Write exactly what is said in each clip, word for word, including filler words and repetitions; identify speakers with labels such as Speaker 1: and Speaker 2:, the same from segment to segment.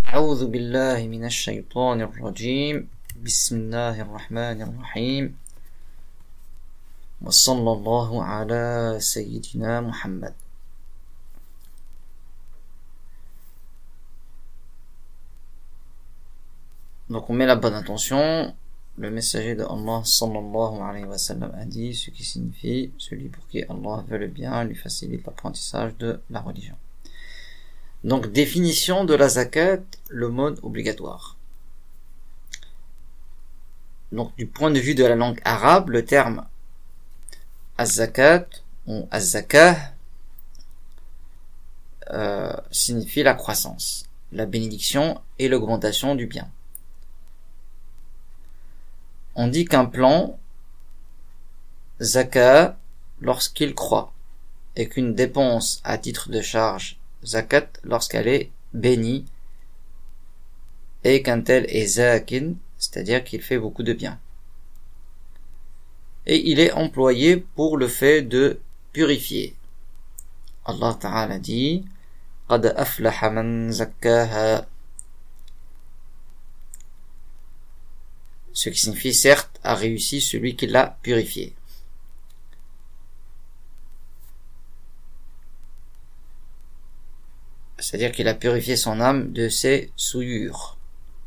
Speaker 1: أعوذ بالله من الشيطان الرجيم بسم الله الرحمن الرحيم وصلى الله على سيدنا محمد. Donc on met la bonne intention. Le messager de Allah sallallahu alayhi wa sallam a dit, ce qui signifie celui pour qui Allah veut le bien lui facilite l'apprentissage de la religion. Donc définition de la zakat, le mode obligatoire. Donc du point de vue de la langue arabe, le terme az-zakat ou az-zakah euh, signifie la croissance, la bénédiction et l'augmentation du bien. On dit qu'un plan zakat lorsqu'il croît et qu'une dépense à titre de charge zakat lorsqu'elle est bénie et qu'un tel est zakin, c'est-à-dire qu'il fait beaucoup de bien. Et il est employé pour le fait de purifier. Allah Ta'ala dit قَدْ أَفْلَحَ مَنْ زَكَّاهَا, ce qui signifie certes a réussi celui qui l'a purifié. C'est-à-dire qu'il a purifié son âme de ses souillures.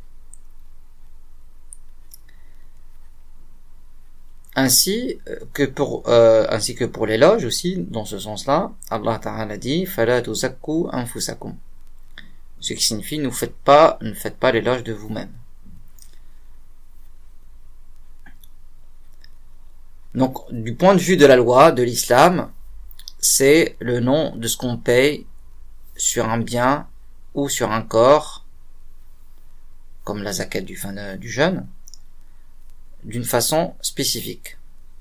Speaker 1: Ainsi que pour euh, ainsi que pour l'éloge aussi, dans ce sens-là, Allah Ta'ala dit فَلَا تُزَكُّوا أَنفُسَكُمْ, ce qui signifie ne faites pas ne faites pas l'éloge de vous-même. Donc, du point de vue de la loi de l'islam, c'est le nom de ce qu'on paye sur un bien ou sur un corps, comme la zakat du, fin de, du jeûne, d'une façon spécifique.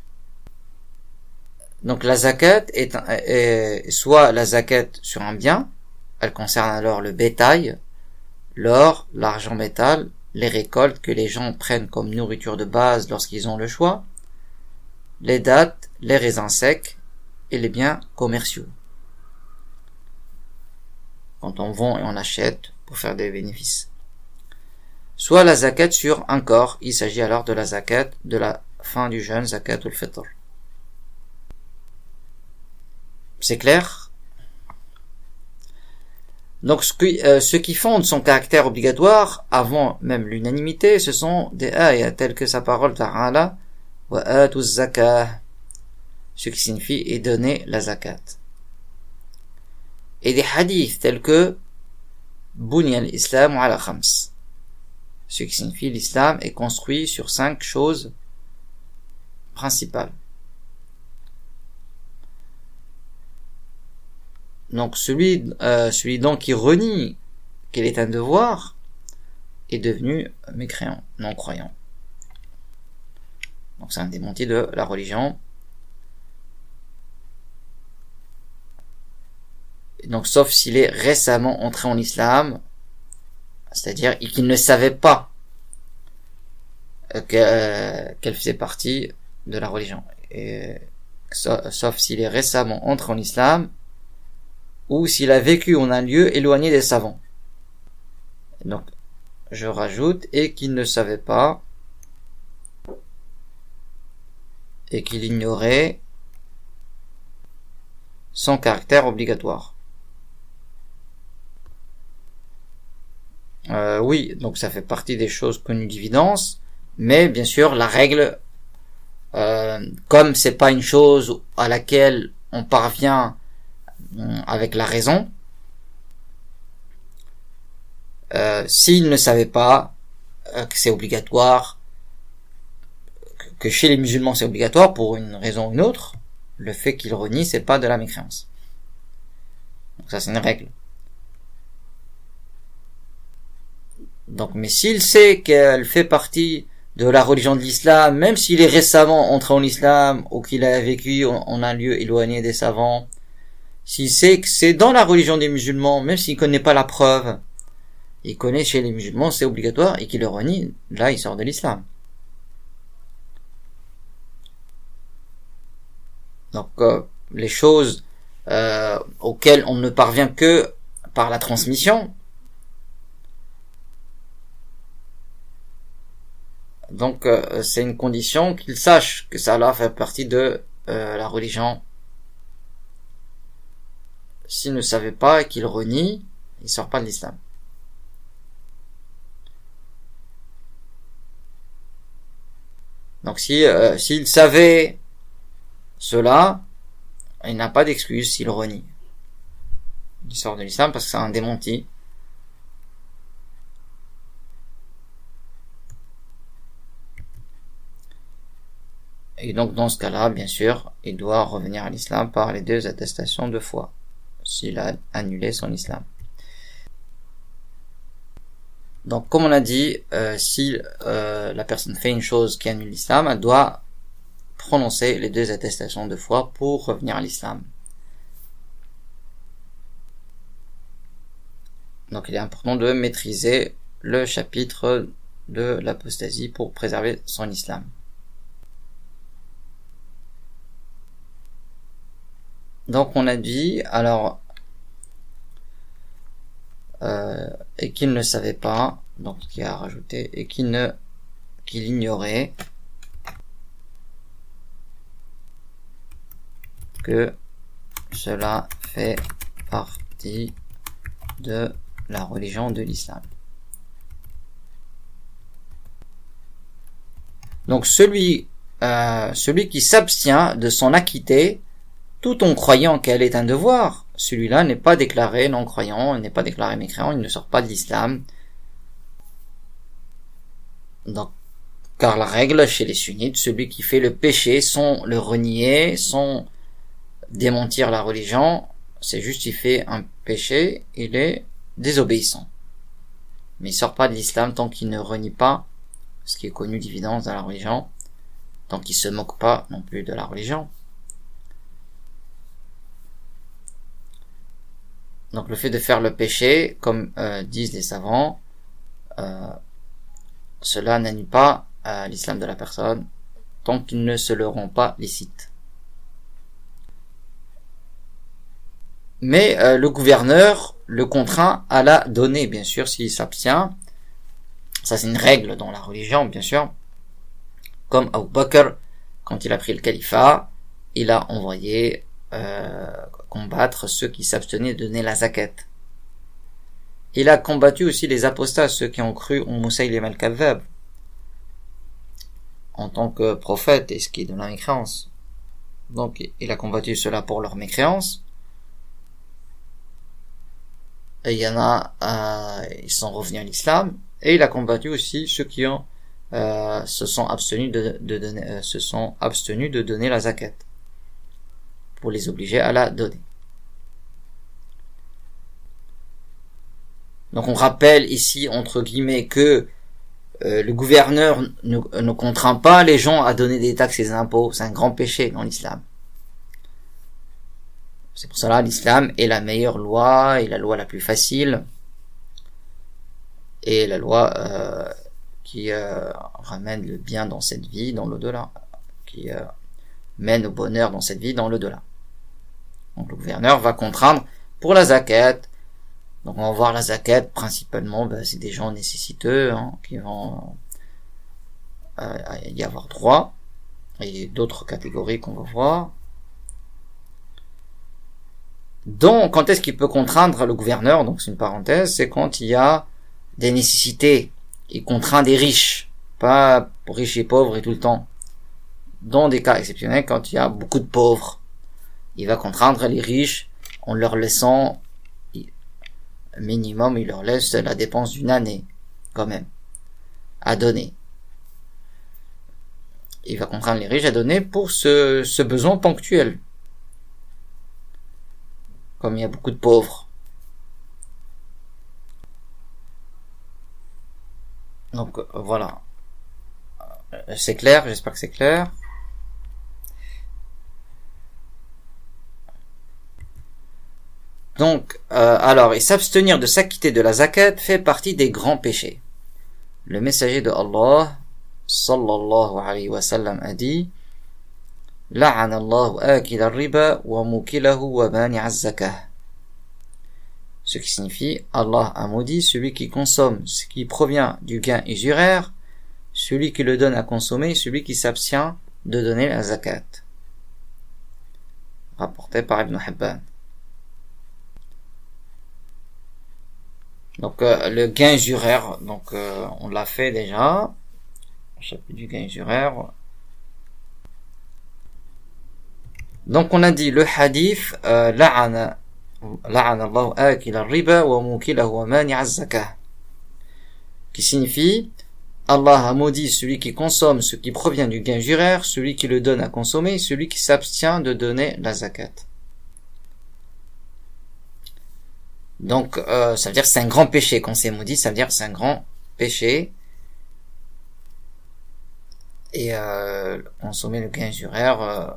Speaker 1: Donc la zakat est, est soit la zakat sur un bien, elle concerne alors le bétail, l'or, l'argent métal, les récoltes que les gens prennent comme nourriture de base lorsqu'ils ont le choix, les dattes, les raisins secs et les biens commerciaux, quand on vend et on achète pour faire des bénéfices. Soit la zakat sur un corps, il s'agit alors de la zakat de la fin du jeûne, zakatul fitr. C'est clair? Donc ce qui, euh, ce qui fonde son caractère obligatoire avant même l'unanimité, ce sont des ayats tels que sa parole Ta'ala wa atu zakah, ce qui signifie et donner la zakat, et des hadiths tels que bunya al-islam ala khams, ce qui signifie l'islam est construit sur cinq choses principales. Donc celui euh, celui donc qui renie qu'il est un devoir est devenu mécréant, non croyant. Donc c'est un démenti de la religion. Donc sauf s'il est récemment entré en islam, c'est-à-dire qu'il ne savait pas que, euh, qu'elle faisait partie de la religion. Et, sauf, sauf s'il est récemment entré en islam, ou s'il a vécu en un lieu éloigné des savants. Donc, je rajoute, et qu'il ne savait pas, et qu'il ignorait son caractère obligatoire. Euh, oui, donc ça fait partie des choses connues d'évidence, mais bien sûr la règle, euh, comme c'est pas une chose à laquelle on parvient avec la raison, euh, s'il ne savait pas euh, que c'est obligatoire, que chez les musulmans c'est obligatoire pour une raison ou une autre, le fait qu'il renie c'est pas de la mécréance. Donc ça c'est une règle. Donc, mais s'il sait qu'elle fait partie de la religion de l'islam, même s'il est récemment entré en islam, ou qu'il a vécu en un lieu éloigné des savants, s'il sait que c'est dans la religion des musulmans, même s'il connaît pas la preuve, il connaît chez les musulmans, c'est obligatoire, et qu'il le renie, là, il sort de l'islam. Donc, euh, les choses euh, auxquelles on ne parvient que par la transmission, Donc euh, c'est une condition qu'il sache que ça là fait partie de euh, la religion. S'il ne savait pas et qu'il renie, il sort pas de l'islam. Donc si euh, s'il savait cela, il n'a pas d'excuse s'il renie. Il sort de l'islam parce que c'est un démenti. Et donc dans ce cas-là, bien sûr, il doit revenir à l'islam par les deux attestations de foi, s'il a annulé son islam. Donc comme on a dit, euh, si euh, la personne fait une chose qui annule l'islam, elle doit prononcer les deux attestations de foi pour revenir à l'islam. Donc il est important de maîtriser le chapitre de l'apostasie pour préserver son islam. Donc on a dit, alors, euh, et qu'il ne savait pas, donc ce qu'il a rajouté, et qu'il ne, qu'il ignorait que cela fait partie de la religion de l'islam. Donc celui, euh, celui qui s'abstient de s'en acquitter, tout en croyant qu'elle est un devoir, celui-là n'est pas déclaré non-croyant, il n'est pas déclaré mécréant, il ne sort pas de l'islam. Donc, car la règle chez les sunnites, celui qui fait le péché sans le renier, sans démentir la religion, c'est juste il fait un péché, il est désobéissant. Mais il sort pas de l'islam tant qu'il ne renie pas ce qui est connu d'évidence dans la religion, tant qu'il se moque pas non plus de la religion. Donc le fait de faire le péché, comme euh, disent les savants, euh, cela n'annule pas euh, l'islam de la personne tant qu'il ne se le rend pas licite. Mais euh, le gouverneur le contraint à la donner, bien sûr, s'il s'abstient. Ça c'est une règle dans la religion, bien sûr. Comme Abu Bakr, quand il a pris le califat, il a envoyé euh, combattre ceux qui s'abstenaient de donner la zakat. Il a combattu aussi les apostats, ceux qui ont cru en Moussaïlim al-Kadhab en tant que prophète, et ce qui est de la mécréance. Donc il a combattu cela pour leur mécréance. Et il y en a, euh, ils sont revenus à l'islam, et il a combattu aussi ceux qui ont euh, se sont abstenus de, de donner, euh, se sont abstenus de donner la zakat, pour les obliger à la donner. Donc on rappelle ici entre guillemets que euh, le gouverneur ne, ne contraint pas les gens à donner des taxes et des impôts, c'est un grand péché dans l'islam. C'est pour cela l'islam est la meilleure loi et la loi la plus facile et la loi euh, qui euh, ramène le bien dans cette vie, dans l'au-delà, qui euh, mène au bonheur dans cette vie, dans l'au-delà. Donc le gouverneur va contraindre pour la zakat. Donc on va voir la zakat principalement, ben, c'est des gens nécessiteux hein, qui vont euh, y avoir droit, et d'autres catégories qu'on va voir. Donc quand est-ce qu'il peut contraindre le gouverneur? Donc c'est une parenthèse, c'est quand il y a des nécessités. Il contraint des riches, pas pour riches et pauvres et tout le temps. Dans des cas exceptionnels, quand il y a beaucoup de pauvres, il va contraindre les riches en leur laissant minimum, il leur laisse la dépense d'une année, quand même, à donner. Il va contraindre les riches à donner pour ce, ce besoin ponctuel. Comme il y a beaucoup de pauvres. Donc, voilà. C'est clair, j'espère que c'est clair. Donc, euh, alors, et s'abstenir de s'acquitter de la zakat fait partie des grands péchés. Le messager de Allah, sallallahu alayhi wa sallam, a dit, La'ana Allahu akil al-riba wa mukilahu wa bani az-zakah. Ce qui signifie, Allah a maudit celui qui consomme ce qui provient du gain usuraire, celui qui le donne à consommer et celui qui s'abstient de donner la zakat. Rapporté par Ibn Hibban. Donc euh, le gain juraire, donc euh, on l'a fait déjà, au chapitre du gain juraire. Donc on a dit le hadith euh, la'ana la'ana Allahu akila riba wa mukilahu wa mani'a az-zakah, qui signifie Allah a maudit celui qui consomme ce qui provient du gain juraire, celui qui le donne à consommer, et celui qui s'abstient de donner la zakat. Donc, euh, ça veut dire que c'est un grand péché. Quand c'est maudit, ça veut dire que c'est un grand péché. Et euh, consommer le gain juraire. Euh,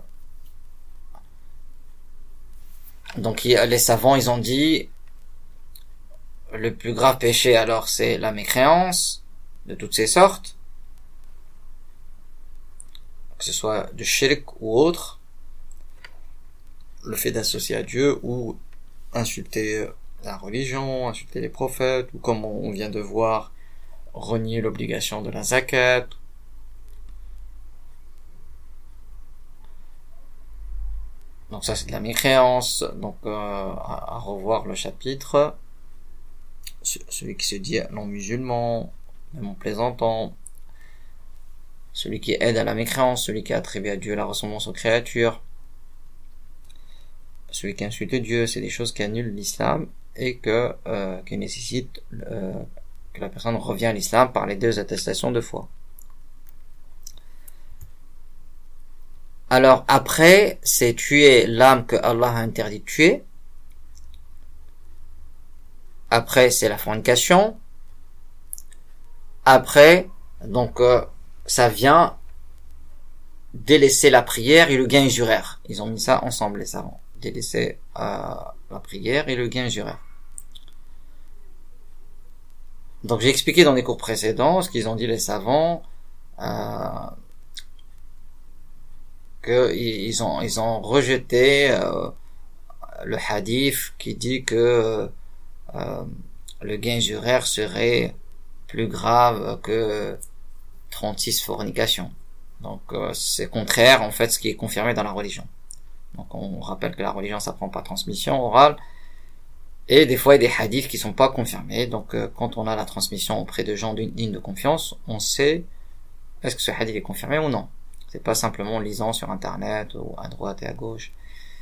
Speaker 1: donc, il, les savants, ils ont dit, le plus grave péché, alors, c'est la mécréance, de toutes ses sortes, que ce soit de shirk ou autre, le fait d'associer à Dieu ou insulter la religion, insulter les prophètes, ou comme on vient de voir, renier l'obligation de la zakat. Donc ça c'est de la mécréance, donc euh, à, à revoir le chapitre. Celui qui se dit non musulman, même en plaisantant, celui qui aide à la mécréance, celui qui attribue à Dieu la ressemblance aux créatures, celui qui insulte Dieu, c'est des choses qui annulent l'islam et que euh, qui nécessitent euh, que la personne revient à l'islam par les deux attestations de foi. Alors après, c'est tuer l'âme que Allah a interdit de tuer. Après, c'est la fornication. Après, donc euh, ça vient délaisser la prière et le gain juraire. Ils ont mis ça ensemble, les savants. Délaisser euh, la prière et le gain juraire. Donc j'ai expliqué dans les cours précédents ce qu'ils ont dit les savants, euh, que ils ont ils ont rejeté euh, le hadith qui dit que euh, le gain juraire serait plus grave que trente-six fornications. Donc euh, c'est contraire en fait ce qui est confirmé dans la religion. Donc on rappelle que la religion ça prend pas transmission orale. Et des fois, il y a des hadiths qui sont pas confirmés. Donc, euh, quand on a la transmission auprès de gens dignes de confiance, on sait est-ce que ce hadith est confirmé ou non. C'est pas simplement en lisant sur Internet ou à droite et à gauche.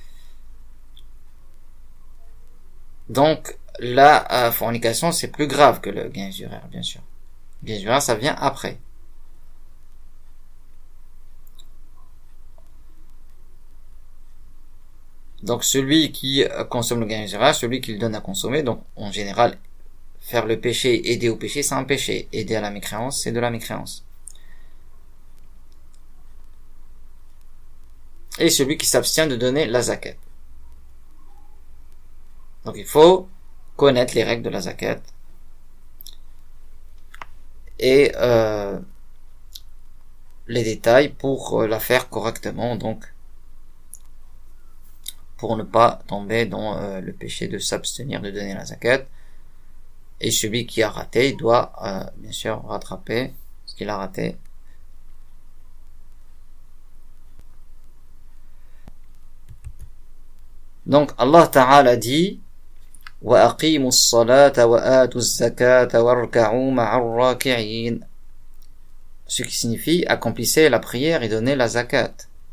Speaker 1: Donc, la euh, fornication, c'est plus grave que le gain juraire, bien sûr. Le gain juraire, ça vient après. Donc celui qui consomme le gain juraire, celui qui le donne à consommer, donc en général, faire le péché, aider au péché, c'est un péché. Aider à la mécréance, c'est de la mécréance. Et celui qui s'abstient de donner la zakat. Donc il faut connaître les règles de la zakat. Et euh, les détails pour la faire correctement, donc pour ne pas tomber dans euh, le péché de s'abstenir de donner la zakat. Et celui qui a raté, il doit euh, bien sûr rattraper ce qu'il a raté. Donc Allah Ta'ala dit wa aqimus salata wa atuz zakata warka'u ma'ar raki'in, ce qui signifie accomplissez la prière et donnez la zakat.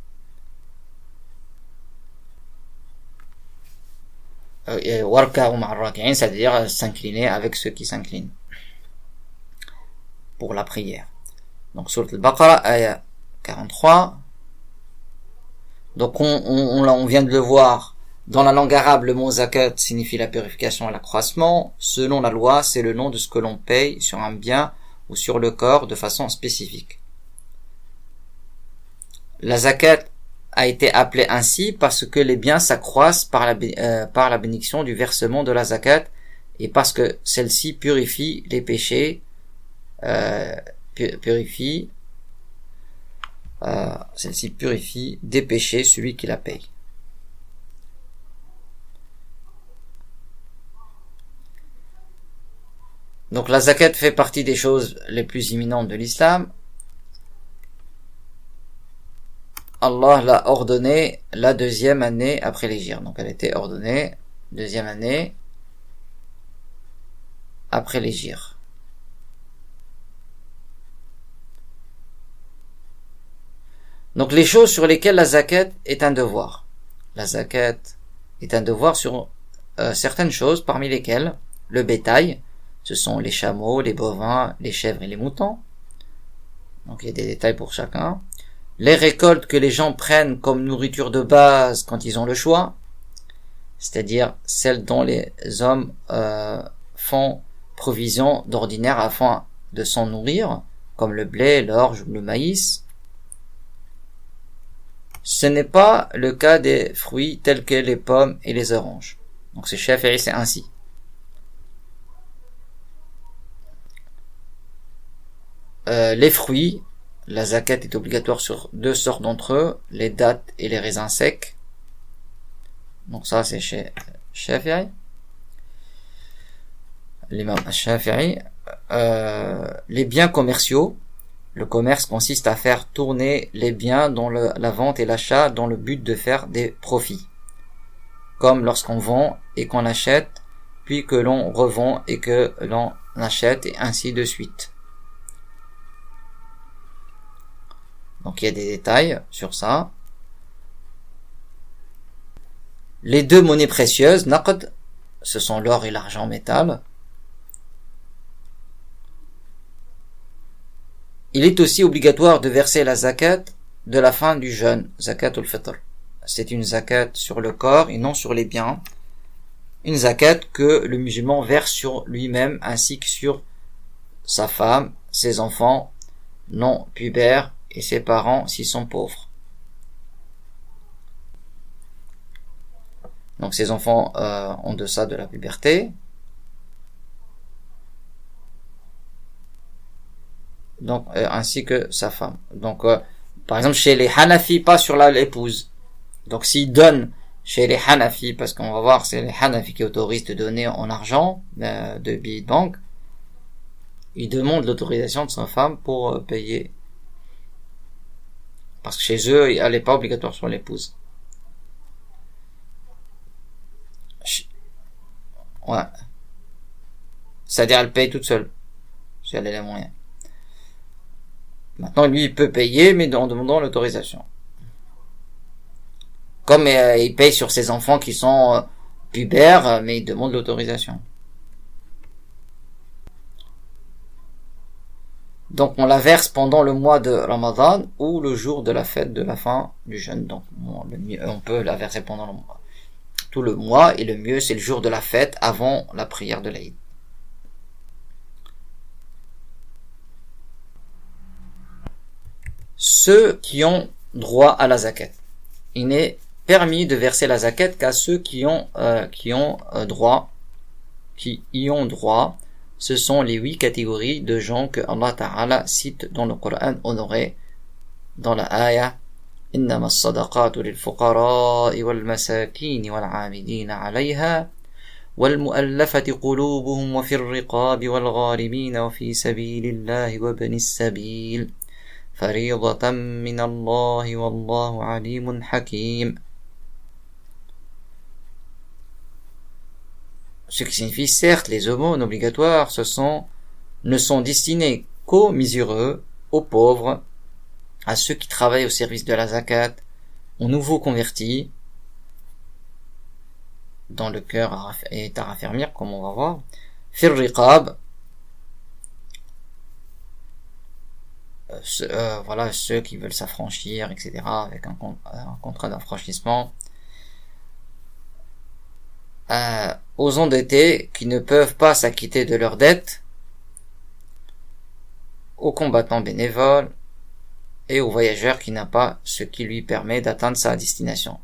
Speaker 1: Warka'u ma'ar raki'in, c'est-à-dire s'incliner avec ceux qui s'inclinent pour la prière. Donc sourate al-Baqarah ayat quarante-trois. Donc on, on, on, on vient de le voir. Dans la langue arabe, le mot zakat signifie la purification et l'accroissement. Selon la loi, c'est le nom de ce que l'on paye sur un bien ou sur le corps de façon spécifique. La zakat a été appelée ainsi parce que les biens s'accroissent par la, euh, par la bénédiction du versement de la zakat et parce que celle-ci purifie les péchés, euh, purifie, euh, celle-ci purifie des péchés celui qui la paye. Donc la zakat fait partie des choses les plus imminentes de l'islam. Allah l'a ordonné la deuxième année après l'hégire. Donc elle était ordonnée deuxième année après l'hégire. Donc les choses sur lesquelles la zakat est un devoir. La zakat est un devoir sur euh, certaines choses, parmi lesquelles le bétail, ce sont les chameaux, les bovins, les chèvres et les moutons. Donc il y a des détails pour chacun. Les récoltes que les gens prennent comme nourriture de base quand ils ont le choix, c'est-à-dire celles dont les hommes euh, font provision d'ordinaire afin de s'en nourrir, comme le blé, l'orge ou le maïs. Ce n'est pas le cas des fruits tels que les pommes et les oranges. Donc c'est Shafi'i, c'est ainsi. Euh, les fruits, la zakat est obligatoire sur deux sortes d'entre eux, les dattes et les raisins secs. Donc ça c'est chez Shafi'i. L'imam Shafi'i. Euh, les biens commerciaux. Le commerce consiste à faire tourner les biens dans le, la vente et l'achat dans le but de faire des profits. Comme lorsqu'on vend et qu'on achète, puis que l'on revend et que l'on achète, et ainsi de suite. Donc il y a des détails sur ça. Les deux monnaies précieuses, naqd, ce sont l'or et l'argent métal. Il est aussi obligatoire de verser la zakat de la fin du jeûne, zakat al-fitr. C'est une zakat sur le corps et non sur les biens. Une zakat que le musulman verse sur lui-même ainsi que sur sa femme, ses enfants non pubères et ses parents s'ils sont pauvres. Donc ces enfants euh, en deçà de la puberté. Donc euh, ainsi que sa femme. Donc euh, par exemple chez les Hanafi, pas sur la l'épouse. Donc s'il donne chez les Hanafi, parce qu'on va voir c'est les Hanafi qui autorisent de donner en argent euh, de billets de banque, il demande l'autorisation de sa femme pour euh, payer, parce que chez eux elle n'est pas obligatoire sur l'épouse. Ouais, c'est-à-dire elle paye toute seule si elle a les moyens. Maintenant, lui, il peut payer, mais en demandant l'autorisation. Comme euh, il paye sur ses enfants qui sont euh, pubères, euh, mais il demande l'autorisation. Donc, on la verse pendant le mois de Ramadan ou le jour de la fête de la fin du jeûne. Donc, bon, le mieux, on peut la verser pendant le mois. Tout le mois, et le mieux, c'est le jour de la fête avant la prière de l'Aïd. Ceux qui ont droit à la zakat. Il n'est permis de verser la zakat qu'à ceux qui ont euh, qui ont euh, droit, qui y ont droit. Ce sont les huit catégories de gens que Allah Ta'ala cite dans le Coran honoré, dans la ayah إنما الصدقات للفقراء والمساكين والعاملين عليها والمؤلفة قلوبهم وفي الرقاب والغارمين وفي سبيل الله وابن السبيل فريضة من الله والله عليم حكيم. Ce qui signifie, certes, les aumônes obligatoires, ce sont, ne sont destinés qu'aux miséreux, aux pauvres, à ceux qui travaillent au service de la zakat, aux nouveaux convertis, dont le cœur est à raffermir, comme on va voir, fir riqab, euh, voilà, ceux qui veulent s'affranchir, et cetera, avec un, un contrat d'affranchissement, euh, aux endettés qui ne peuvent pas s'acquitter de leurs dettes, aux combattants bénévoles, et au voyageur qui n'a pas ce qui lui permet d'atteindre sa destination.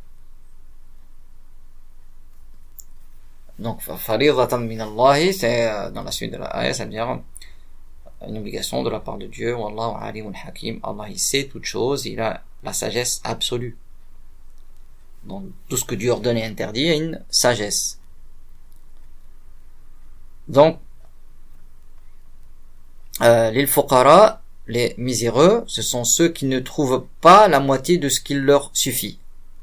Speaker 1: Donc, faridatan min Allah, c'est dans la suite de la ayah, ça veut dire une obligation de la part de Dieu. Wallahu alimun hakim. Allah, il sait toutes choses, il a la sagesse absolue. Donc, tout ce que Dieu ordonne et interdit, il y a une sagesse. Donc, euh, les fuqara, les miséreux, ce sont ceux qui ne trouvent pas la moitié de ce qu'il leur suffit.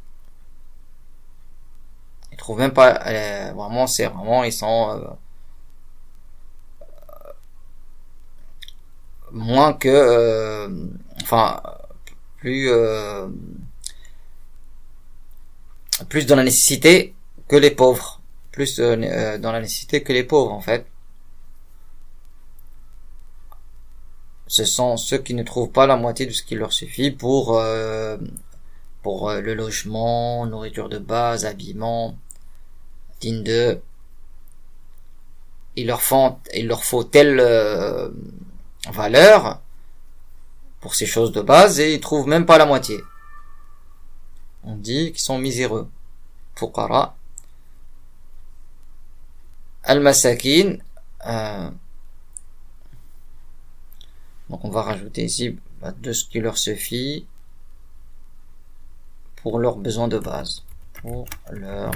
Speaker 1: Ils trouvent même pas, euh, vraiment, c'est vraiment, ils sont euh, moins que, euh, enfin, plus, euh, plus dans la nécessité que les pauvres, plus euh, dans la nécessité que les pauvres en fait. Ce sont ceux qui ne trouvent pas la moitié de ce qui leur suffit pour euh, pour euh, le logement, nourriture de base, habillement digne d'eux. Il leur faut il leur faut telle euh, valeur pour ces choses de base et ils trouvent même pas la moitié. On dit qu'ils sont miséreux. Fuqara. Al-Masakin. Euh, donc on va rajouter ici bah, de ce qui leur suffit pour leurs besoins de base. Pour leur.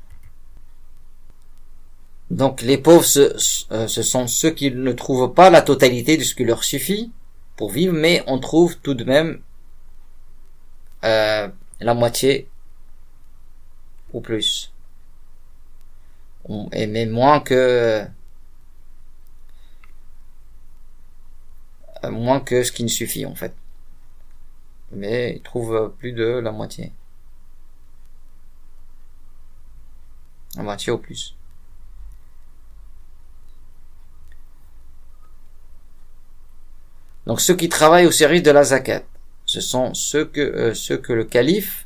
Speaker 1: Donc les pauvres, ce, ce sont ceux qui ne trouvent pas la totalité de ce qui leur suffit pour vivre, mais on trouve tout de même euh, la moitié ou plus. Et même moins que moins que ce qui ne suffit en fait. Mais ils trouvent plus de la moitié. La moitié ou plus. Donc ceux qui travaillent au service de la zakat, ce sont ceux que euh, ceux que le calife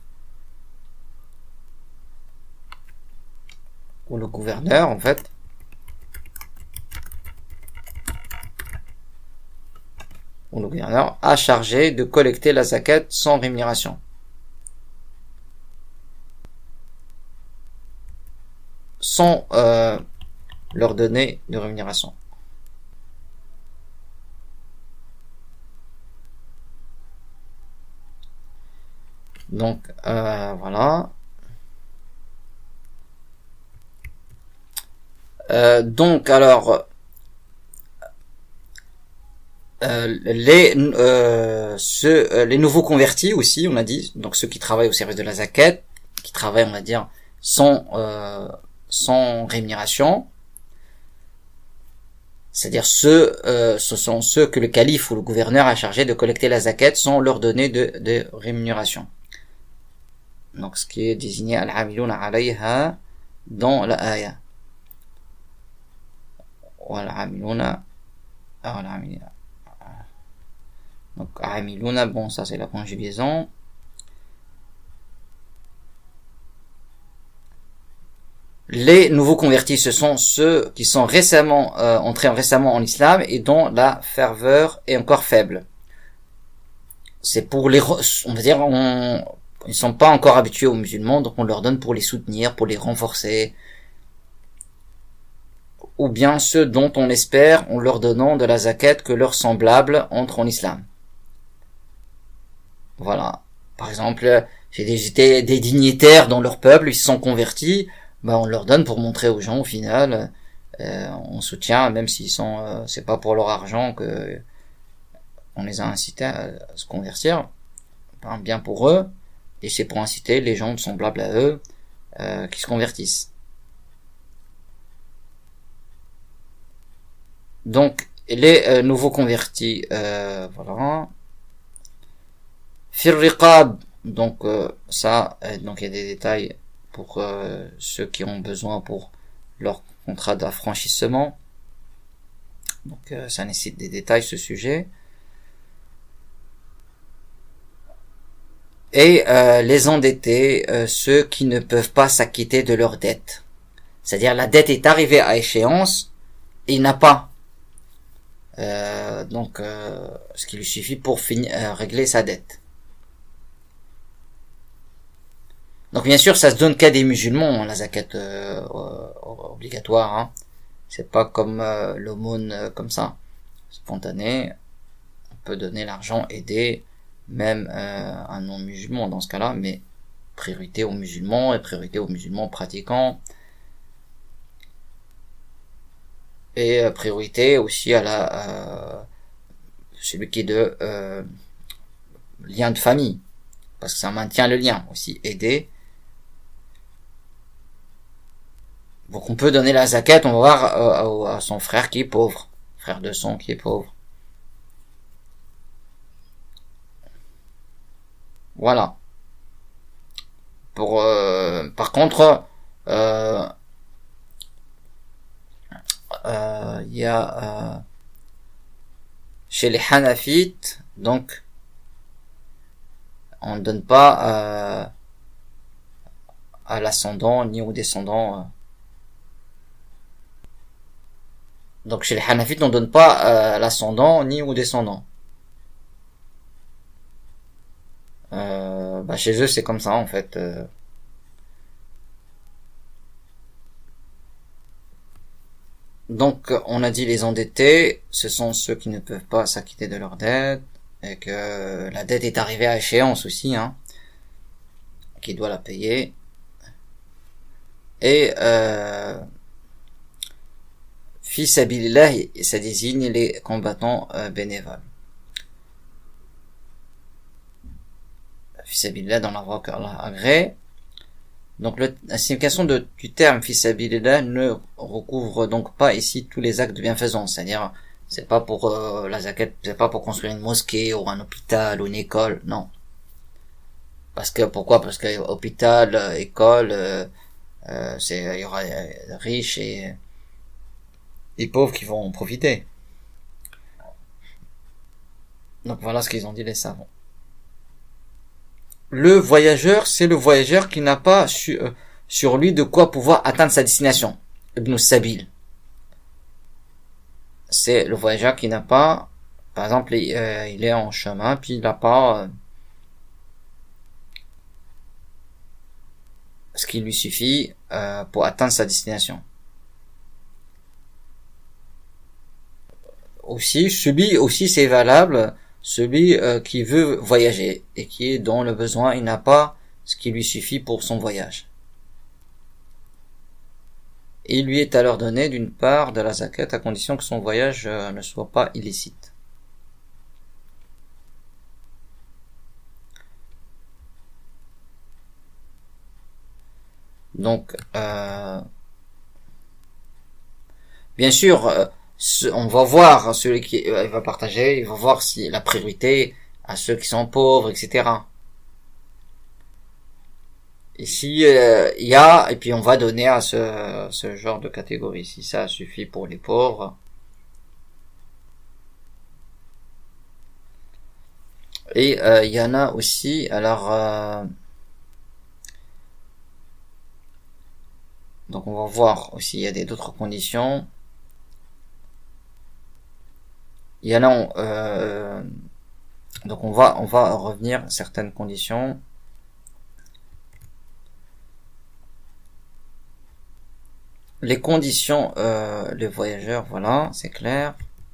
Speaker 1: ou le gouverneur en fait ou le gouverneur a chargé de collecter la zakat sans rémunération, sans euh, leur donner de rémunération. Donc euh, voilà. Euh, donc alors euh, les euh, ceux euh, les nouveaux convertis aussi, on a dit, donc ceux qui travaillent au service de la zakat, qui travaillent on va dire sans euh, sans rémunération, c'est-à-dire ceux euh, ce sont ceux que le calife ou le gouverneur a chargé de collecter la zakat sans leur donner de, de rémunération. Donc ce qui est désigné al-amiluna alayha dans la ayah. Wal-amiluna al-amiluna. Donc amiluna, bon ça c'est la conjugaison. Les nouveaux convertis, ce sont ceux qui sont récemment euh, entrés récemment en islam et dont la ferveur est encore faible. C'est pour les, on va dire, on, ils sont pas encore habitués aux musulmans, donc on leur donne pour les soutenir, pour les renforcer. Ou bien ceux dont on espère, en leur donnant de la zakat, que leurs semblables entrent en islam. Voilà. Par exemple, j'ai des, des dignitaires dans leur peuple, ils se sont convertis, ben on leur donne pour montrer aux gens, au final, euh, on soutient, même s'ils sont, euh, c'est pas pour leur argent que on les a incités à se convertir, ben, bien pour eux, et c'est pour inciter les gens semblables à eux, euh, qui se convertissent. Donc, les euh, nouveaux convertis, euh, voilà. Fir riqab, donc euh, ça, euh, donc il y a des détails pour euh, ceux qui ont besoin pour leur contrat d'affranchissement. Donc euh, ça nécessite des détails ce sujet. Et euh, les endettés, euh, ceux qui ne peuvent pas s'acquitter de leur dette. C'est-à-dire la dette est arrivée à échéance et il n'a pas euh, donc euh, ce qui lui suffit pour finir euh, régler sa dette. Donc bien sûr, ça se donne qu'à des musulmans, la zakat euh, obligatoire. Hein. C'est pas comme euh, l'aumône euh, comme ça, spontané. On peut donner l'argent, aider même euh, un non-musulman dans ce cas-là, mais priorité aux musulmans et priorité aux musulmans pratiquants. Et euh, priorité aussi à la euh, celui qui est de euh, lien de famille, parce que ça maintient le lien aussi, aider. Donc on peut donner la zakat, on va voir euh, à son frère qui est pauvre, frère de son qui est pauvre. Voilà. Pour euh, par contre, euh, euh, il y a euh, chez les Hanafites, donc on ne donne pas euh, à l'ascendant ni aux descendants. Euh. Donc chez les Hanafites, on ne donne pas euh, à l'ascendant ni aux descendants. Euh, bah chez eux c'est comme ça en fait. Euh. Donc on a dit les endettés, ce sont ceux qui ne peuvent pas s'acquitter de leur dette et que la dette est arrivée à échéance aussi, hein, qui doit la payer. Et euh, fi sabilillah, ça désigne les combattants euh, bénévoles. Fi sabilillah dans la voie qu'Allah agrée. Donc le, la signification de, du terme fi sabilillah ne recouvre donc pas ici tous les actes de bienfaisance, c'est-à-dire c'est pas pour euh, la zakat, c'est pas pour construire une mosquée ou un hôpital ou une école, non. Parce que pourquoi? Parce que hôpital, école, euh, euh, c'est il y aura euh, riches et et pauvres qui vont en profiter. Donc voilà ce qu'ils ont dit les savants. Le voyageur, c'est le voyageur qui n'a pas su, euh, sur lui de quoi pouvoir atteindre sa destination. Ibn Sabil. C'est le voyageur qui n'a pas, par exemple, il, euh, il est en chemin, puis il n'a pas euh, ce qui lui suffit euh, pour atteindre sa destination. Aussi, celui aussi c'est valable, celui euh, qui veut voyager et qui est dans le besoin, il n'a pas ce qui lui suffit pour son voyage. Et il lui est alors donné d'une part de la zakat à condition que son voyage euh, ne soit pas illicite. Donc, euh, bien sûr, euh, on va voir celui qui euh, va partager, il va voir si la priorité à ceux qui sont pauvres, et cetera. Ici, euh, il y a, et puis on va donner à ce, ce genre de catégorie, si ça suffit pour les pauvres. Et euh, il y en a aussi, alors, euh, donc on va voir aussi, il y a des d'autres conditions. Il y en a, euh, donc on va, on va revenir à certaines conditions. Les conditions, euh, les voyageurs, voilà, c'est clair.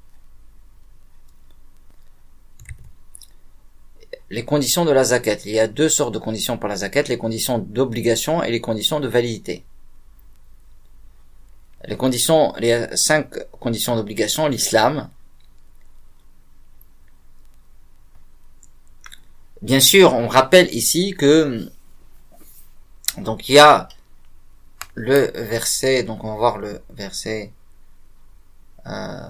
Speaker 1: Les conditions de la zakat. Il y a deux sortes de conditions pour la zakat, les conditions d'obligation et les conditions de validité. Les conditions, les cinq conditions d'obligation, l'islam. Bien sûr, on rappelle ici que, donc il y a le verset, donc on va voir le verset, euh,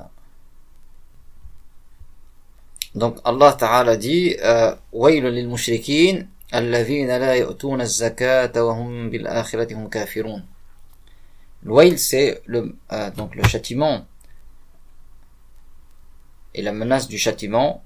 Speaker 1: donc Allah Ta'ala dit, وَيْلٌ لِلْمُشْرِكِينَ الَّذِينَ لَا يُؤْتُونَ الزَّكَاةَ وَهُمْ بِالْآخِرَةِ هُمْ كَافِرُونَ. Le wail, c'est le, euh, donc le châtiment et la menace du châtiment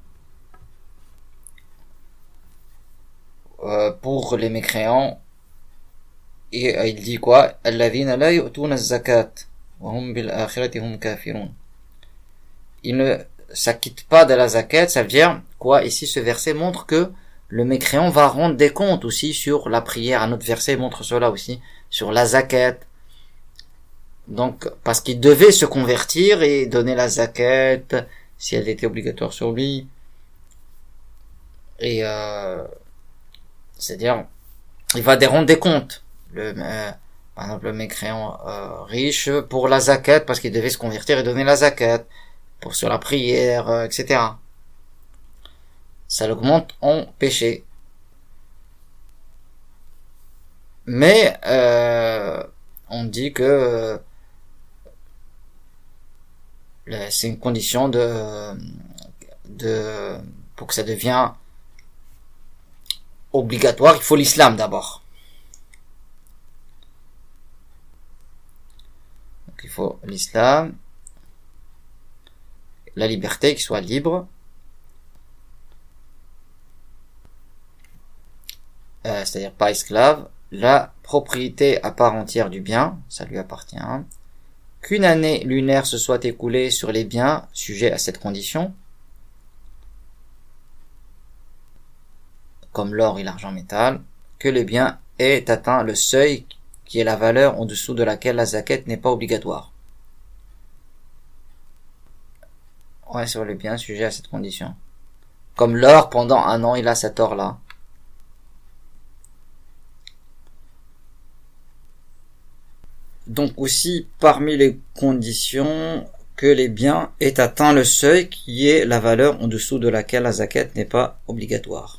Speaker 1: euh, pour les mécréants. Et euh, il dit quoi? الَّذِينَ لَا يُؤْتُونَ الزَّكَاةَ وَهُمْ بِالْآخِرَةِ هُمْ كَافِرُونَ. Ils ne s'acquittent pas de la zakat, ça veut dire quoi? Ici, ce verset montre que le mécréant va rendre des comptes aussi sur la prière. Un autre verset montre cela aussi, sur la zakat. Donc, parce qu'il devait se convertir et donner la zakat, si elle était obligatoire sur lui. Et, euh, c'est-à-dire, il va rendre des comptes. Le, euh, par exemple, le mécréant euh, riche pour la zakat, parce qu'il devait se convertir et donner la zakat, pour sur la prière, euh, et cetera. ça l'augmente en péché. Mais euh, on dit que euh, c'est une condition de, de pour que ça devienne obligatoire, il faut l'islam d'abord. Donc il faut l'islam, la liberté, qu'il soit libre, euh, c'est-à-dire pas esclave, la propriété à part entière du bien, ça lui appartient, qu'une année lunaire se soit écoulée sur les biens sujets à cette condition, comme l'or et l'argent métal, que le bien ait atteint le seuil qui est la valeur en dessous de laquelle la zakat n'est pas obligatoire. Ouais, sur les biens sujets à cette condition. Comme l'or, pendant un an, il a cet or-là. Donc aussi, parmi les conditions, que les biens aient atteint le seuil qui est la valeur en dessous de laquelle la zakat n'est pas obligatoire.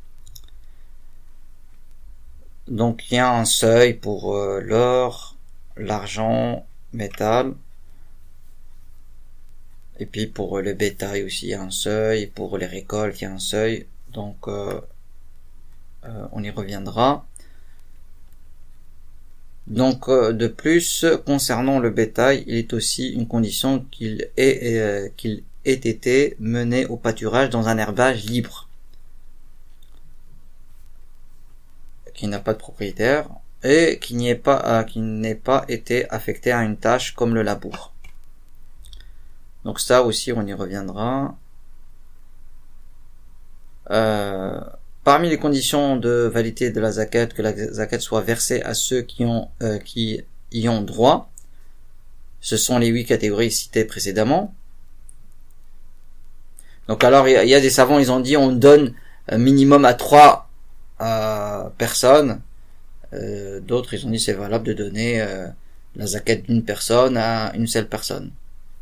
Speaker 1: Donc il y a un seuil pour euh, l'or, l'argent, métal, et puis pour euh, le bétail aussi il y a un seuil, pour les récoltes il y a un seuil, donc euh, euh, on y reviendra. Donc euh, de plus, concernant le bétail, il est aussi une condition qu'il ait, euh, qu'il ait été mené au pâturage dans un herbage libre, qui n'a pas de propriétaire, et qui n'y ait pas, euh, qui n'ait pas été affecté à une tâche comme le labour. Donc ça aussi, on y reviendra. Euh, parmi les conditions de validité de la zakat, que la zakat soit versée à ceux qui ont, euh, qui y ont droit, ce sont les huit catégories citées précédemment. Donc alors, il y, y a des savants, ils ont dit, on donne un minimum à trois euh, personnes. Euh, d'autres, ils ont dit, c'est valable de donner euh, la zakat d'une personne à une seule personne.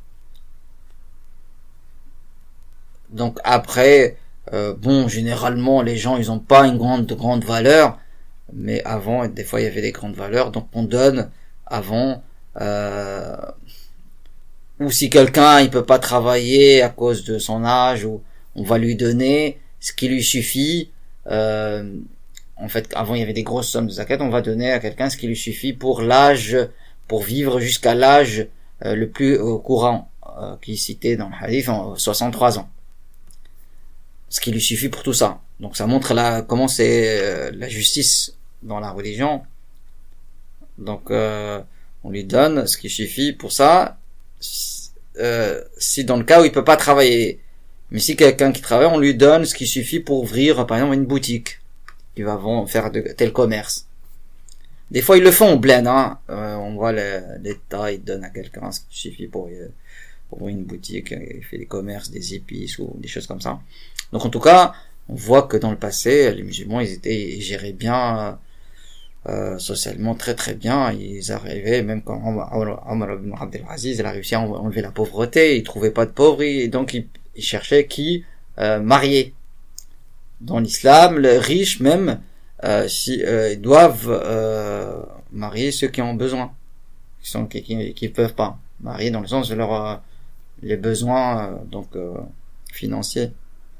Speaker 1: Donc après, euh, bon, généralement, les gens, ils ont pas une grande, grande valeur, mais avant, des fois, il y avait des grandes valeurs, donc on donne avant, euh, ou si quelqu'un, il peut pas travailler à cause de son âge, ou on va lui donner ce qui lui suffit, euh, en fait, avant, il y avait des grosses sommes de zakat, on va donner à quelqu'un ce qui lui suffit pour l'âge, pour vivre jusqu'à l'âge euh, le plus euh, courant, euh, qui est cité dans le hadith, en soixante-trois ans. Ce qui lui suffit pour tout ça. Donc ça montre la, comment c'est euh, la justice dans la religion. Donc euh, on lui donne ce qui suffit pour ça. Euh, si dans le cas où il peut pas travailler, mais si quelqu'un qui travaille, on lui donne ce qui suffit pour ouvrir par exemple une boutique. Il va faire de tel commerce. Des fois ils le font au bled, hein. Euh, on voit l'État, il donne à quelqu'un ce qui suffit pour, euh, pour une boutique, il fait des commerces, des épices ou des choses comme ça. Donc en tout cas, on voit que dans le passé, les musulmans, ils étaient, ils géraient bien, euh, socialement très très bien. Ils arrivaient, même quand Omar ibn Abdel Aziz, il a réussi à enlever la pauvreté, il trouvait pas de pauvres, et donc il, il cherchait qui euh, marier. Dans l'islam, les riches même, euh, si euh, ils doivent euh, marier ceux qui ont besoin, qui sont qui qui, qui peuvent pas marier dans le sens de leur euh, les besoins euh, donc euh, financiers.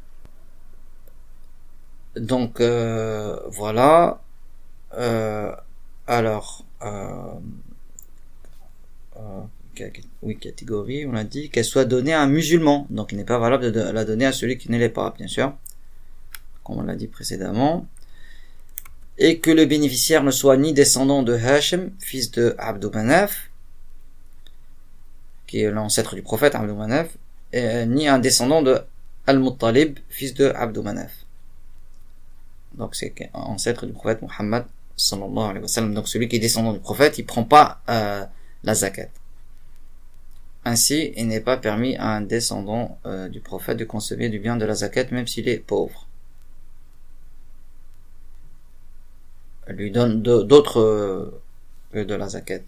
Speaker 1: Donc euh, voilà. Euh, alors, euh, euh, oui, catégorie, on a dit qu'elle soit donnée à un musulman. Donc il n'est pas valable de la donner à celui qui ne l'est pas, bien sûr, comme on l'a dit précédemment. Et que le bénéficiaire ne soit ni descendant de Hashim, fils de Abd Manaf, qui est l'ancêtre du prophète Abd Manaf, et, ni un descendant de Al-Muttalib, fils de Abd Manaf. Donc c'est ancêtre du prophète Muhammad sallallahu alayhi wa sallam. Donc celui qui est descendant du prophète, il prend pas euh, la zakat. Ainsi, il n'est pas permis à un descendant euh, du prophète de consommer du bien de la zakat, même s'il est pauvre. Elle lui donne d'autres euh, que de la zakat.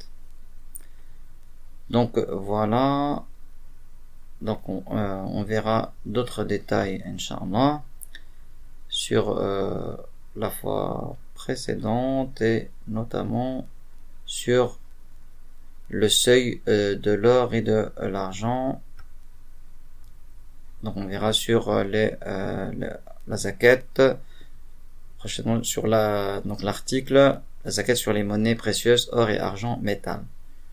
Speaker 1: Donc voilà. Donc on, euh, on verra d'autres détails, Inch'Allah. sur euh, la fois précédente et notamment sur le seuil euh, de l'or et de euh, l'argent. Donc on verra sur euh, les, euh, les la zakat prochainement sur la donc l'article la zakat sur les monnaies précieuses or et argent métal.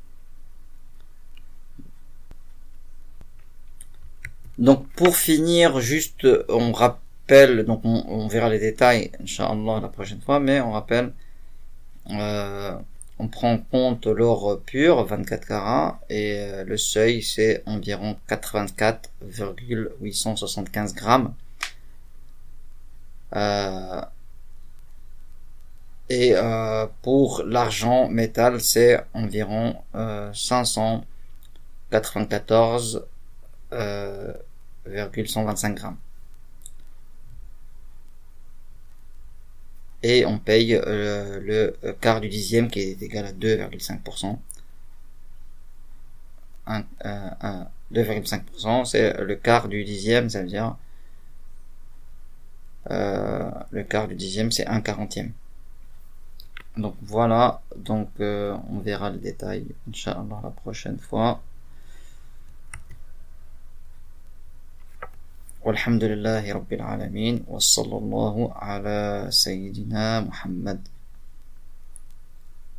Speaker 1: Donc pour finir, juste on rappelle, donc on, on verra les détails Inch'Allah la prochaine fois, mais on rappelle euh, on prend en compte l'or pur vingt-quatre carats et euh, le seuil c'est environ quatre-vingt-quatre virgule huit cent soixante-quinze grammes. Euh, et euh, pour l'argent métal c'est environ euh, cinq cent quatre-vingt-quatorze euh, virgule cent vingt-cinq grammes. Et on paye euh, le quart du dixième qui est égal à deux virgule cinq pour cent. Un, euh, un, deux virgule cinq pour cent c'est le quart du dixième, ça veut dire euh, le quart du dixième c'est un quarantième. Donc voilà, donc euh, on verra le détail Inch'Allah la prochaine fois. والحمد لله رب العالمين وصلى الله على سيدنا محمد